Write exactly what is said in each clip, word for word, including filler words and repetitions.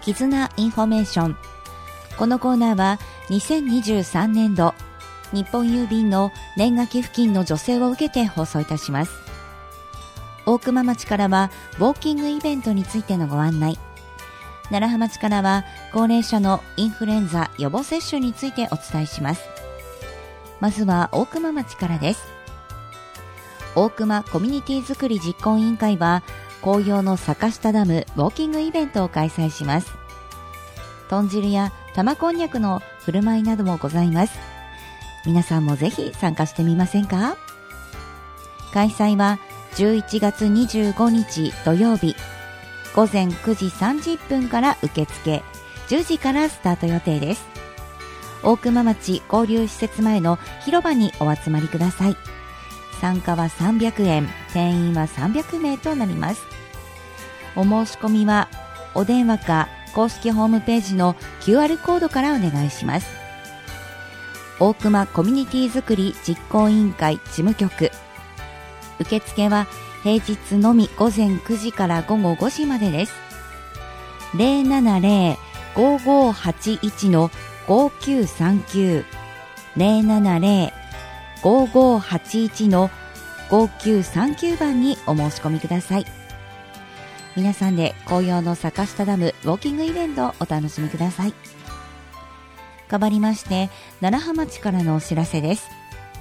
絆インフォメーション。このコーナーはにせんにじゅうさんねんど日本郵便の年賀寄付金の助成を受けて放送いたします。大熊町からはウォーキングイベントについてのご案内、楢葉町からは高齢者のインフルエンザ予防接種についてお伝えします。まずは大熊町からです。大熊コミュニティづくり実行委員会は紅葉の坂下ダムウォーキングイベントを開催します。豚汁や玉こんにゃくの振る舞いなどもございます。皆さんもぜひ参加してみませんか。開催はじゅういちがつにじゅうごにち土曜日ごぜんくじさんじゅっぷんから受付、じゅうじからスタート予定です。大熊町交流施設前の広場にお集まりください。参加はさんびゃくえん、定員はさんびゃくめいとなります。お申し込みはお電話か公式ホームページの キューアール コードからお願いします。大熊コミュニティづくり実行委員会事務局、受付は平日のみごぜんくじからごごごじまでです。 ゼロななゼロ ごごはちいち ごきゅうさんきゅう ゼロななゼロ ごごはちいち ごきゅうさんきゅう 番にお申し込みください。皆さんで紅葉の坂下ダムウォーキングイベントをお楽しみください。変わりまして楢葉町からのお知らせです。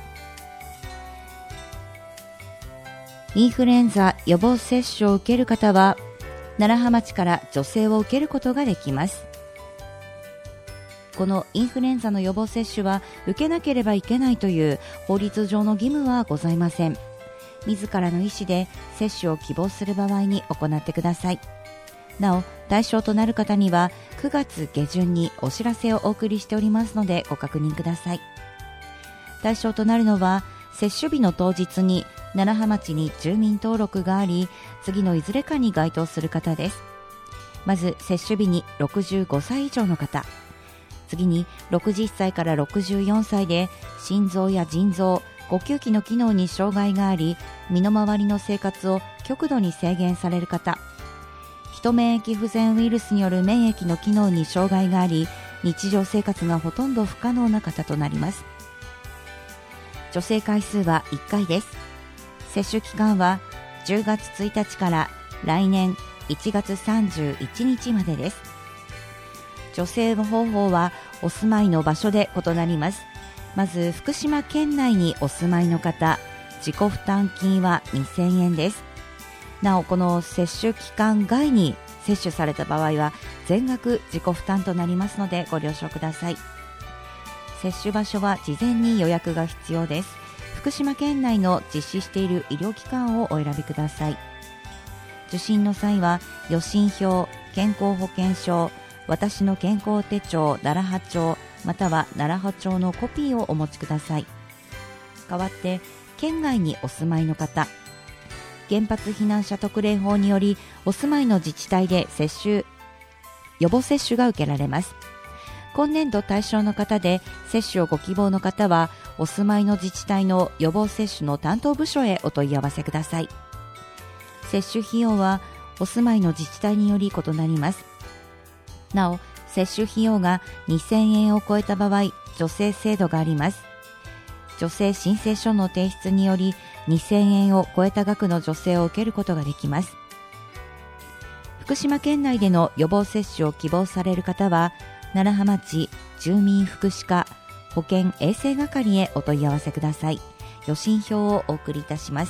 インフルエンザ予防接種を受ける方は楢葉町から助成を受けることができます。このインフルエンザの予防接種は受けなければいけないという法律上の義務はございません。自らの意思で接種を希望する場合に行ってください。なお、対象となる方にはくがつげじゅんにお知らせをお送りしておりますのでご確認ください。対象となるのは接種日の当日に楢葉町に住民登録があり、次のいずれかに該当する方です。まず接種日にろくじゅうごさい以上の方、次にろくじゅっさいからろくじゅうよんさいで心臓や腎臓、呼吸器の機能に障害があり、身の回りの生活を極度に制限される方、ヒト免疫不全ウイルスによる免疫の機能に障害があり、日常生活がほとんど不可能な方となります。助成回数はいっかいです。接種期間はじゅうがつついたちから来年いちがつさんじゅういちにちまでです。助成方法はお住まいの場所で異なります。まず福島県内にお住まいの方、自己負担金はにせんえんです。なお、この接種期間外に接種された場合は全額自己負担となりますのでご了承ください。接種場所は事前に予約が必要です。福島県内の実施している医療機関をお選びください。受診の際は予診票、健康保険証、私の健康手帳楢葉帳または楢葉帳のコピーをお持ちください。代わって県外にお住まいの方、原発避難者特例法によりお住まいの自治体で接種予防接種が受けられます。今年度対象の方で接種をご希望の方はお住まいの自治体の予防接種の担当部署へお問い合わせください。接種費用はお住まいの自治体により異なります。なお、接種費用がにせんえんを超えた場合、助成制度があります。助成申請書の提出によりにせんえんを超えた額の助成を受けることができます。福島県内での予防接種を希望される方は楢葉町住民福祉課保健衛生係へお問い合わせください。予診票をお送りいたします。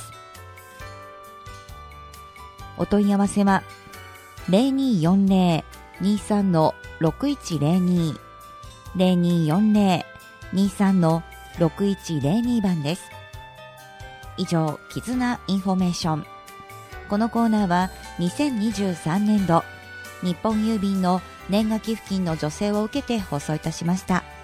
お問い合わせは ゼロにーよんゼロ にーさん ろくいちゼロに ゼロにーよんゼロ にーさん ろくいちゼロに 番です。以上、絆インフォメーション。このコーナーはにせんにじゅうさんねんど日本郵便の年賀寄付金の助成を受けて放送いたしました。